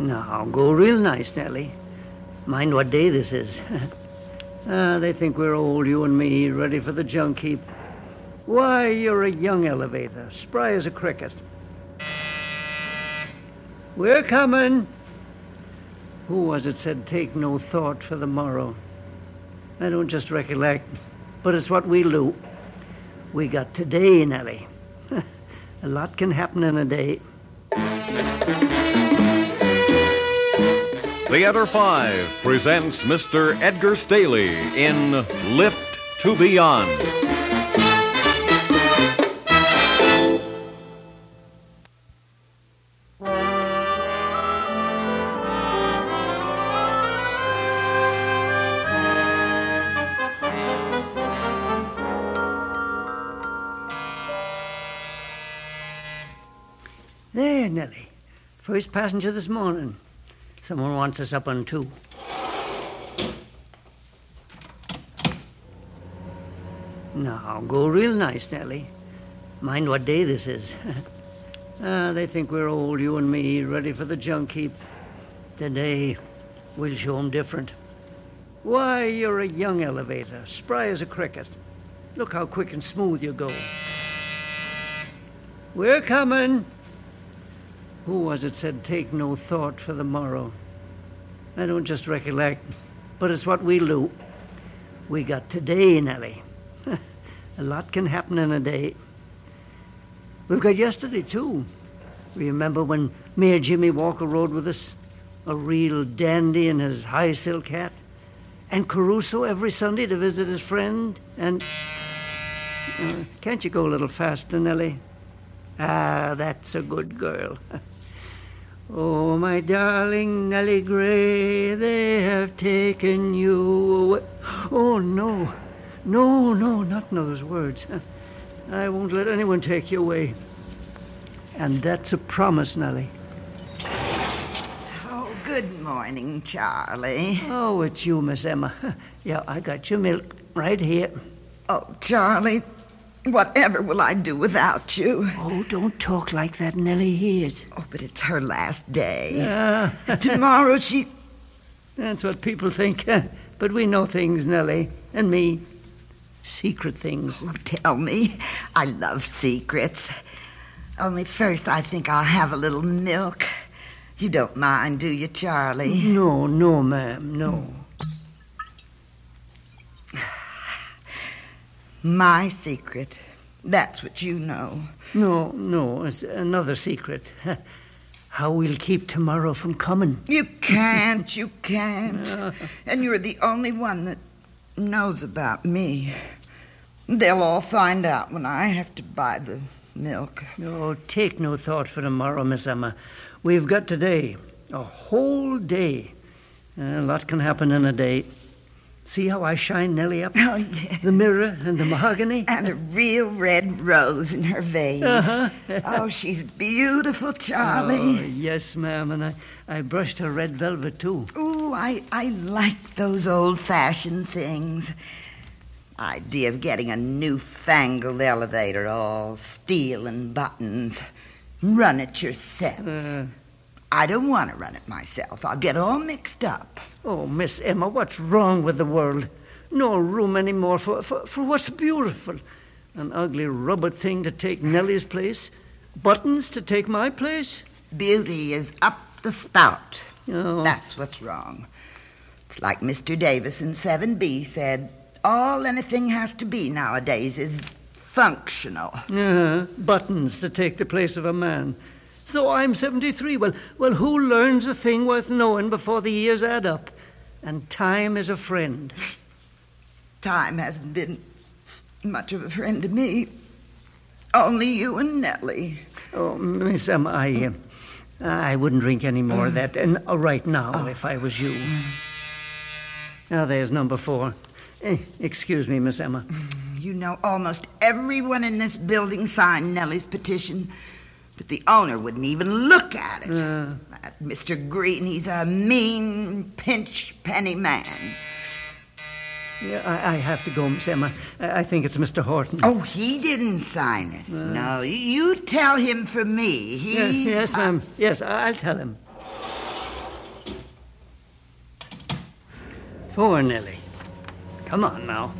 Now, go real nice, Nellie. Mind what day this is. They think we're old, you and me, ready for the junk heap. Why, you're a young elevator, spry as a cricket. We're coming. Who was it said take no thought for the morrow? I don't just recollect, but it's what we'll do. We got today, Nellie. A lot can happen in a day. Theater 5 presents Mr. Edgar Staley in Lift to Beyond. There, Nellie. First passenger this morning. Someone wants us up on 2. Now, go real nice, Nellie. Mind what day this is. They think we're old, you and me, ready for the junk heap. Today, we'll show 'em different. Why, you're a young elevator, spry as a cricket. Look how quick and smooth you go. We're coming. Who was it said take no thought for the morrow? I don't just recollect, but it's what we'll do. We got today, Nellie. A lot can happen in a day. We've got yesterday, too. Remember when Mayor Jimmy Walker rode with us? A real dandy in his high silk hat. And Caruso every Sunday to visit his friend. And... can't you go a little faster, Nellie? Ah, that's a good girl. Oh, my darling Nellie Gray, they have taken you away. Oh, no. No, not in those words. I won't let anyone take you away. And that's a promise, Nellie. Oh, good morning, Charlie. Oh, it's you, Miss Emma. Yeah, I got your milk right here. Oh, Charlie, whatever will I do without you? Oh, don't talk like that. Nellie hears. Oh, but it's her last day. Yeah. Tomorrow she... That's what people think. But we know things, Nellie, and me. Secret things. Oh, tell me. I love secrets. Only first I think I'll have a little milk. You don't mind, do you, Charlie? No, ma'am, no. My secret. That's what you know. No, it's another secret. How we'll keep tomorrow from coming. You can't. And you're the only one that knows about me. They'll all find out when I have to buy the milk. No, take no thought for tomorrow, Miss Emma. We've got today. A whole day. A lot can happen in a day. See how I shine Nellie up? Oh, yeah. The mirror and the mahogany. And a real red rose in her vase. Uh-huh. Oh, she's beautiful, Charlie. Oh, yes, ma'am. And I brushed her red velvet, too. Oh, I like those old-fashioned things. Idea of getting a newfangled elevator, all steel and buttons. Run it yourself. I don't want to run it myself. I'll get all mixed up. Oh, Miss Emma, what's wrong with the world? No room anymore for what's beautiful. An ugly rubber thing to take Nellie's place. Buttons to take my place. Beauty is up the spout. Oh. That's what's wrong. It's like Mr. Davis in 7B said, all anything has to be nowadays is functional. Buttons to take the place of a man. So I'm 73. Well, who learns a thing worth knowing before the years add up? And time is a friend. Time hasn't been much of a friend to me. Only you and Nellie. Oh, Miss Emma, I wouldn't drink any more of that. And right now, if I was you. Now, there's number 4. Excuse me, Miss Emma. You know, almost everyone in this building signed Nellie's petition. But the owner wouldn't even look at it. That Mr. Green, he's a mean, pinch penny man. Yeah, I have to go, Miss Emma. I think it's Mr. Horton. Oh, he didn't sign it. No, you tell him for me. Yes, ma'am. Yes, I'll tell him. Poor Nellie. Come on now.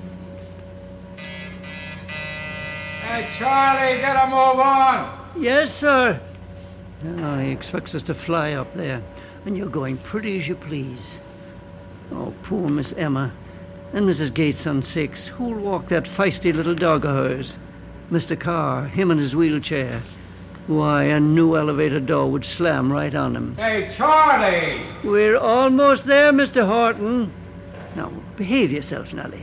Hey, Charlie, get a move on. Yes, sir. Oh, he expects us to fly up there. And you're going pretty as you please. Oh, poor Miss Emma. And Mrs. Gates on 6. Who'll walk that feisty little dog of hers? Mr. Carr, him in his wheelchair. Why, a new elevator door would slam right on him. Hey, Charlie! We're almost there, Mr. Horton. Now, behave yourself, Nellie.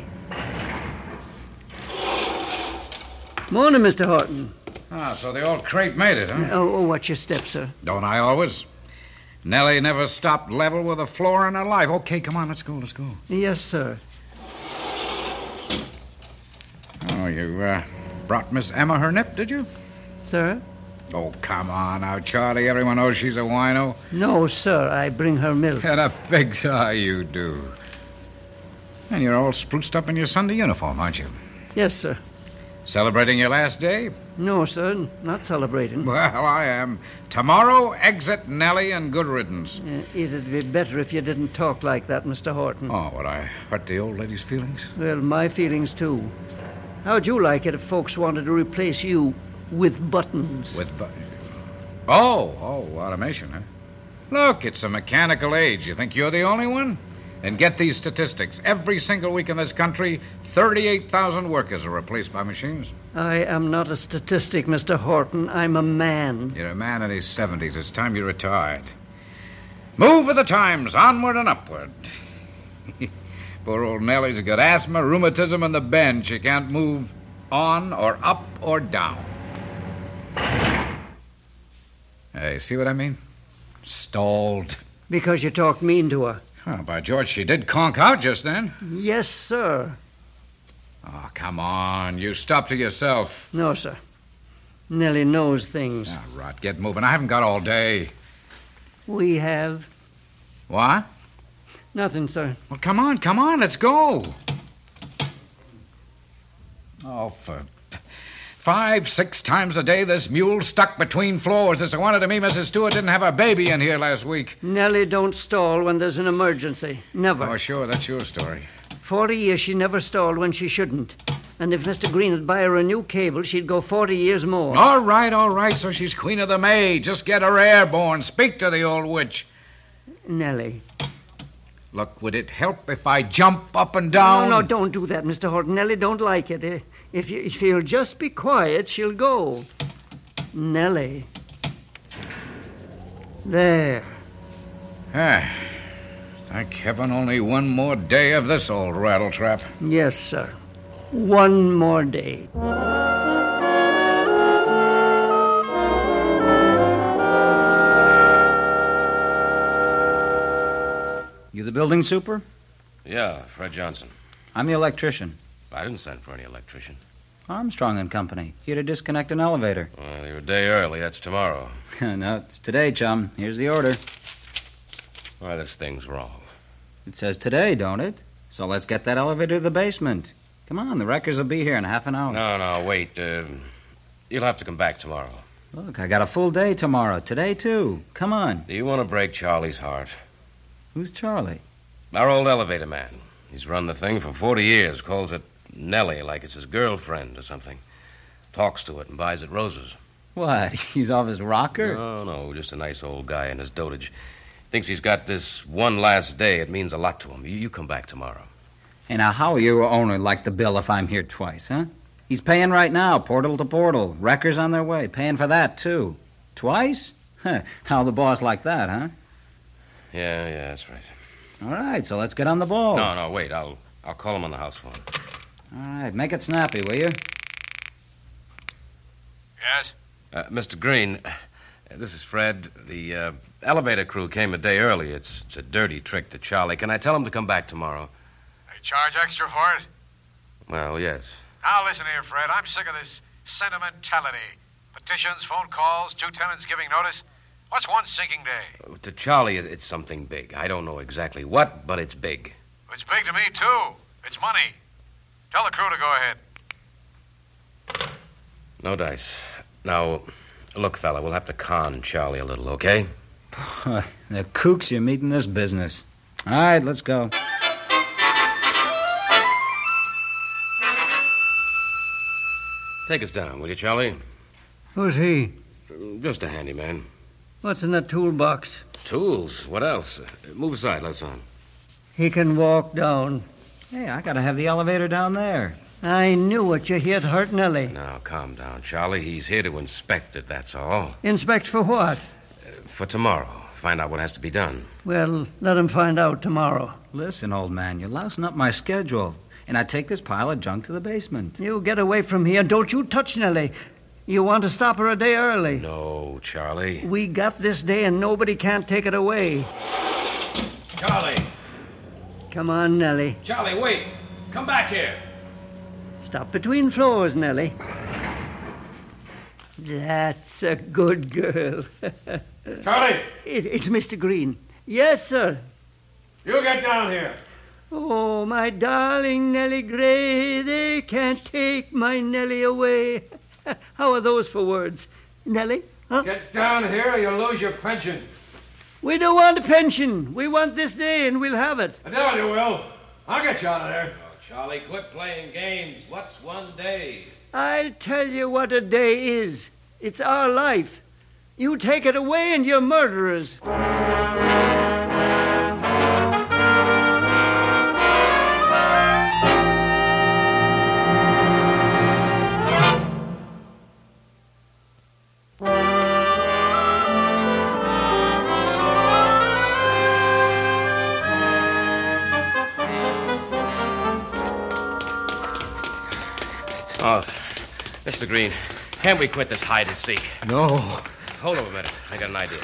Morning, Mr. Horton. Ah, so the old crate made it, huh? Oh, watch your step, sir. Don't I always? Nellie never stopped level with the floor in her life. Okay, come on, let's go. Yes, sir. Oh, you brought Miss Emma her nip, did you? Sir? Oh, come on now, Charlie. Everyone knows she's a wino. No, sir. I bring her milk. And a pig's eye you do. And you're all spruced up in your Sunday uniform, aren't you? Yes, sir. Celebrating your last day? No, sir. Not celebrating. Well, I am. Tomorrow, exit Nellie and good riddance. It'd be better if you didn't talk like that, Mr. Horton. Oh, would I hurt the old lady's feelings? Well, my feelings, too. How'd you like it if folks wanted to replace you with buttons? Oh, automation, huh? Look, it's a mechanical age. You think you're the only one? And get these statistics. Every single week in this country, 38,000 workers are replaced by machines. I am not a statistic, Mr. Horton. I'm a man. You're a man in his 70s. It's time you retired. Move with the times, onward and upward. Poor old Nellie's got asthma, rheumatism, and the bend. She can't move on or up or down. Hey, see what I mean? Stalled. Because you talked mean to her. Oh, by George, she did conk out just then. Yes, sir. Oh, come on. You stop to yourself. No, sir. Nellie knows things. Ah, rot. Get moving. I haven't got all day. We have. What? Nothing, sir. Well, come on. Let's go. Oh, for 5-6 times a day, this mule stuck between floors. It's a wonder to me Mrs. Stewart didn't have a baby in here last week. Nellie don't stall when there's an emergency. Never. Oh, sure, that's your story. 40 years she never stalled when she shouldn't. And if Mr. Green would buy her a new cable, she'd go 40 years more. All right, so she's Queen of the May. Just get her airborne. Speak to the old witch. Nellie. Look, would it help if I jump up and down? No, don't do that, Mr. Horton. Nellie don't like it. If you'll just be quiet, she'll go. Nellie. There. Ah, thank heaven only one more day of this old rattletrap. Yes, sir. One more day. You the building super? Yeah, Fred Johnson. I'm the electrician. I didn't send for any electrician. Armstrong and Company. Here to disconnect an elevator. Well, you're a day early. That's tomorrow. No, it's today, chum. Here's the order. Why, this thing's wrong. It says today, don't it? So let's get that elevator to the basement. Come on, the wreckers will be here in half an hour. No, wait. You'll have to come back tomorrow. Look, I got a full day tomorrow. Today, too. Come on. Do you want to break Charlie's heart? Who's Charlie? Our old elevator man. He's run the thing for 40 years. Calls it Nellie like it's his girlfriend or something. Talks to it and buys it roses. What? He's off his rocker? No, just a nice old guy in his dotage. Thinks he's got this one last day. It means a lot to him. You come back tomorrow. Hey, now, how will your owner like the bill if I'm here twice, huh? He's paying right now, portal to portal. Wreckers on their way. Paying for that, too. Twice? Huh. How the boss like that, huh? Yeah, that's right. All right, so let's get on the ball. No, wait. I'll call him on the house phone. All right, make it snappy, will you? Yes? Mr. Green, this is Fred. The elevator crew came a day early. It's a dirty trick to Charlie. Can I tell him to come back tomorrow? They charge extra for it? Well, yes. Now, listen here, Fred. I'm sick of this sentimentality. Petitions, phone calls, 2 tenants giving notice. What's one sinking day? To Charlie, it's something big. I don't know exactly what, but it's big. It's big to me, too. It's money. Tell the crew to go ahead. No dice. Now, look, fella, we'll have to con Charlie a little, okay? The kooks you meet in this business. All right, let's go. Take us down, will you, Charlie? Who's he? Just a handyman. What's in the toolbox? Tools? What else? Move aside, let's on. He can walk down. Hey, I gotta have the elevator down there. I knew it. You hit hurt Nellie. Now, calm down, Charlie. He's here to inspect it, that's all. Inspect for what? For tomorrow. Find out what has to be done. Well, let him find out tomorrow. Listen, old man, you're lousing up my schedule. And I take this pile of junk to the basement. You get away from here. Don't you touch Nellie. You want to stop her a day early. No, Charlie. We got this day and nobody can't take it away. Charlie! Come on, Nellie. Charlie, wait! Come back here! Stop between floors, Nellie. That's a good girl. Charlie, It's Mr. Green. Yes, sir. you get down here. Oh, my darling Nellie Gray, they can't take my Nellie away. How are those for words? Nellie? Huh? Get down here or you'll lose your pension. We don't want a pension. We want this day and we'll have it. I know you will. I'll get you out of there. Oh, Charlie, quit playing games. What's one day? I'll tell you what a day is. It's our life. You take it away and you're murderers. Oh, Mr. Green, can't we quit this hide and seek? No. Hold on a minute. I got an idea.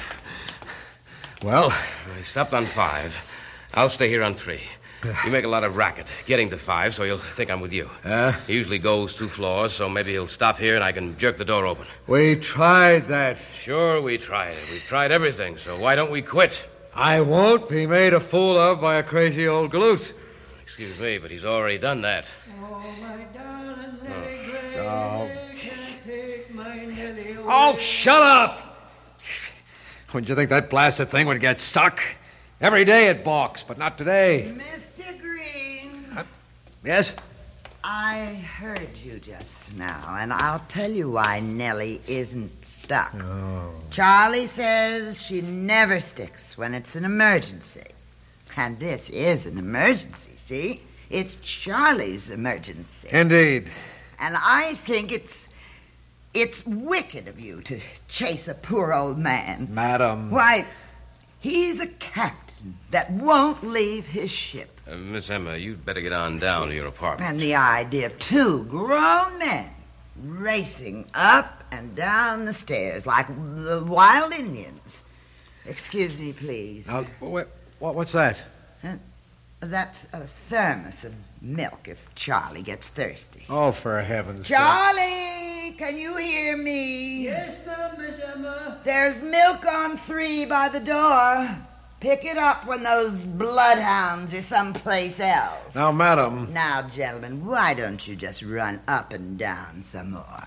Well, We stopped on 5. I'll stay here on 3. You make a lot of racket getting to 5, so he'll think I'm with you. He usually goes 2 floors, so maybe he'll stop here and I can jerk the door open. we tried that. Sure, we tried it. We've tried everything, so why don't we quit? I won't be made a fool of by a crazy old galoot. Excuse me, but he's already done that. Oh, my darling Nellie Gray, Oh. they can't take my Nellie away. Oh, shut up! Wouldn't you think that blasted thing would get stuck? Every day it balks, but not today. Mr. Green, Yes? I heard you just now, and I'll tell you why Nellie isn't stuck. Oh. Charlie says she never sticks when it's an emergency. And this is an emergency, see? It's Charlie's emergency. Indeed. And I think it's wicked of you to chase a poor old man. Madam. Why, he's a captain that won't leave his ship. Miss Emma, you'd better get on down to your apartment. And the idea of 2 grown men racing up and down the stairs like the wild Indians. Excuse me, please. Now, what's that? That's a thermos of milk if Charlie gets thirsty. Oh, for heaven's sake. Charlie, can you hear me? Yes, ma'am, Miss Emma. There's milk on 3 by the door. Pick it up when those bloodhounds are someplace else. Now, madam. Now, gentlemen, why don't you just run up and down some more?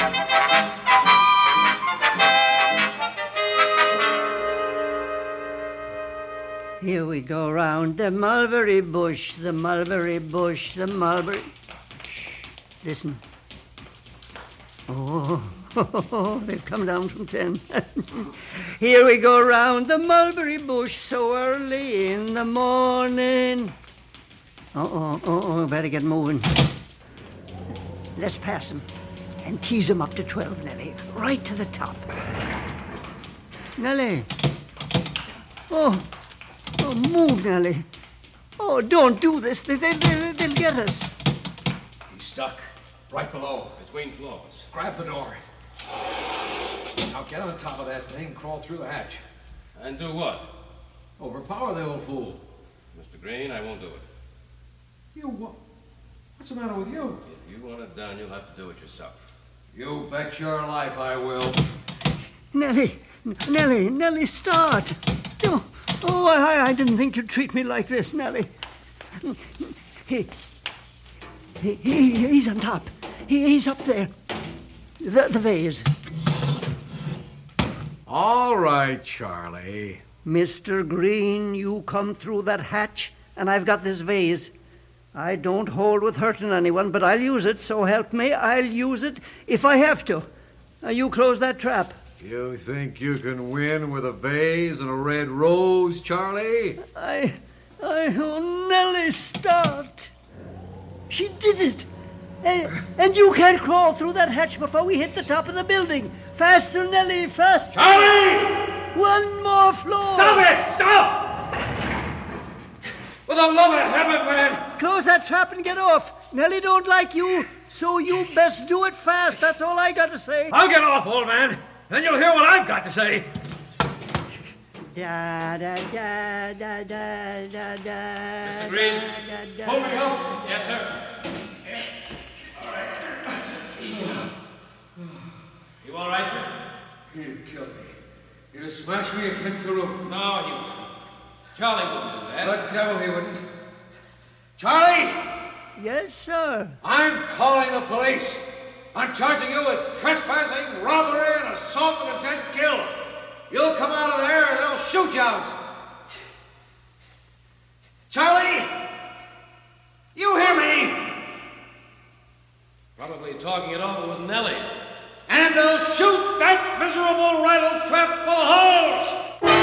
Here we go round the mulberry bush, the mulberry bush, the mulberry... Shh, listen. Oh, they've come down from 10. Here we go round the mulberry bush so early in the morning. Better get moving. Let's pass them and tease them up to 12, Nellie. Right to the top. Nellie. Oh, move, Nellie. Oh, don't do this. They'll get us. He's stuck. Right below. Between floors. Grab the door. Now get on top of that thing and crawl through the hatch. And do what? Overpower the old fool. Mr. Green, I won't do it. You what? What's the matter with you? If you want it done, you'll have to do it yourself. You bet your life I will. Nellie, start. Oh, I didn't think you'd treat me like this, Nellie. He's on top. He's up there. The vase. All right, Charlie. Mr. Green, you come through that hatch, and I've got this vase. I don't hold with hurting anyone, but I'll use it, so help me. I'll use it if I have to. Now, you close that trap. You think you can win with a vase and a red rose, Charlie? Oh, Nellie, start. She did it. And you can't crawl through that hatch before we hit the top of the building. Faster, Nellie, faster. Charlie! One more floor. Stop it! Stop! For the love of heaven, man! Close that trap and get off. Nellie don't like you, so you best do it fast. That's all I got to say. I'll get off, old man. Then you'll hear what I've got to say. Da da da da da da da. Mr. Green, Hold me up. Yes, sir. All right. Easy now. You all right, sir? He'd kill me. He'd have smashed me against the roof. No, he wouldn't. Charlie wouldn't do that. The devil he wouldn't. Charlie! Yes, sir. I'm calling the police. I'm charging you with trespassing, robbery, and assault with intent to kill. You'll come out of there and they'll shoot you out. Charlie! You hear me? Probably talking it over with Nellie. And they'll shoot that miserable rattle trap full of holes!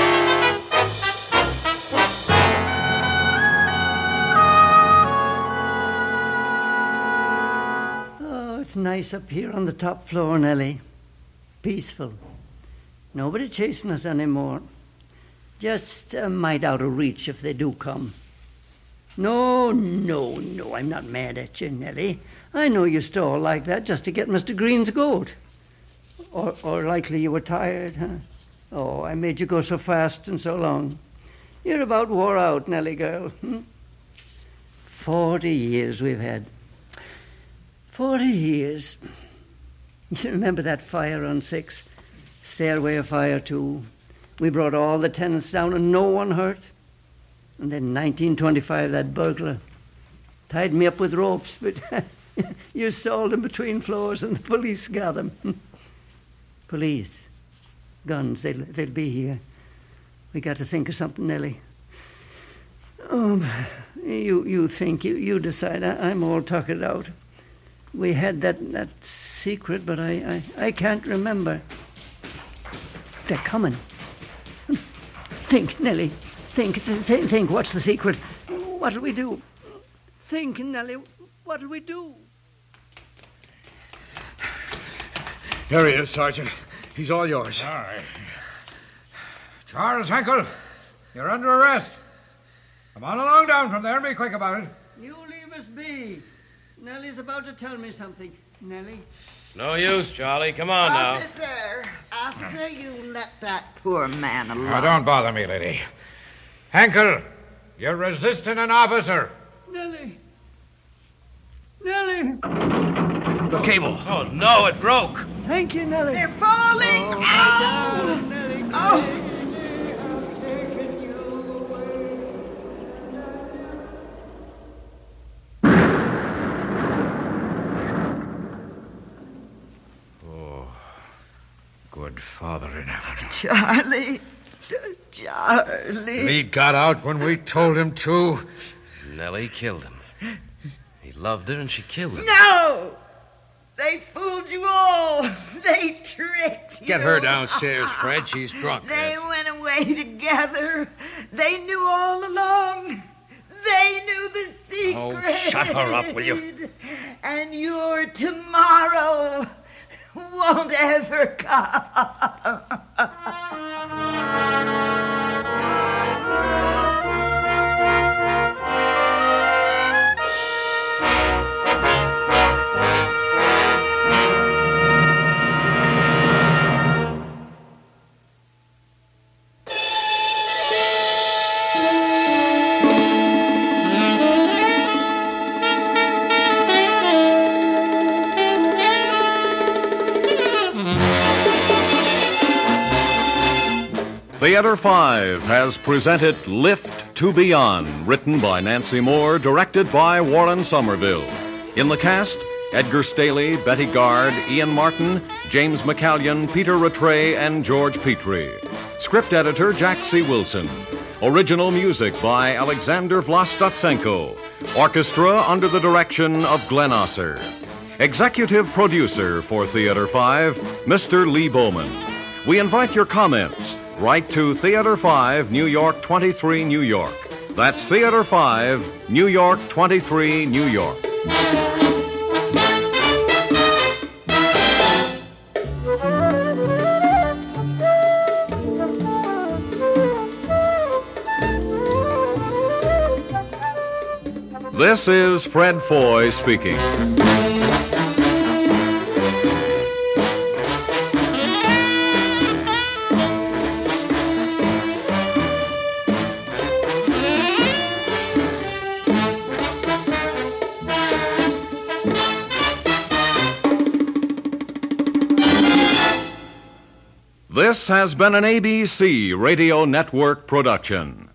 It's nice up here on the top floor, Nellie. Peaceful. Nobody chasing us anymore. Just a mite out of reach if they do come. No, I'm not mad at you, Nellie. I know you stole like that just to get Mr. Green's goat. Or likely you were tired, huh? Oh, I made you go so fast and so long. You're about wore out, Nellie girl. 40 years we've had. 40 years. You remember that fire on 6? Stairway of Fire 2. We brought all the tenants down and no one hurt. And then 1925, that burglar tied me up with ropes, but you stalled him between floors and the police got him. Police. Guns, they'll be here. We got to think of something, Nellie. Oh, you think, you decide. I'm all tuckered out. We had that secret, but I can't remember. They're coming. Think, Nellie. Think. What's the secret? What'll we do? Think, Nellie. What'll we do? There he is, Sergeant. He's all yours. All right. Charles Henkel, you're under arrest. Come on along down from there and be quick about it. You leave us be. Nellie's about to tell me something. Nellie? No use, Charlie. Come on now. Officer, you let that poor man alone. Now, don't bother me, lady. Henkel, you're resisting an officer. Nellie! The cable. Oh, no, it broke. Thank you, Nellie. They're falling. Oh, Ow! my darling Nellie. Oh. Good Father in heaven. Charlie. He got out when we told him to. Nellie killed him. He loved her and she killed him. No! They fooled you all. They tricked you. Get her downstairs, Fred. She's drunk. They went away together. They knew all along. They knew the secret. Oh, shut her up, will you? And your tomorrow won't ever come. Theater 5 has presented Lift to Beyond, written by Nancy Moore, directed by Warren Somerville. In the cast, Edgar Staley, Betty Gard, Ian Martin, James McCallion, Peter Rattray, and George Petrie. Script editor, Jack C. Wilson. Original music by Alexander Vlastotsenko. Orchestra under the direction of Glenn Osser. Executive producer for Theater 5, Mr. Lee Bowman. We invite your comments. Write to Theater 5, New York 23, New York. That's Theater 5, New York 23, New York. This is Fred Foy speaking. This has been an ABC Radio Network production.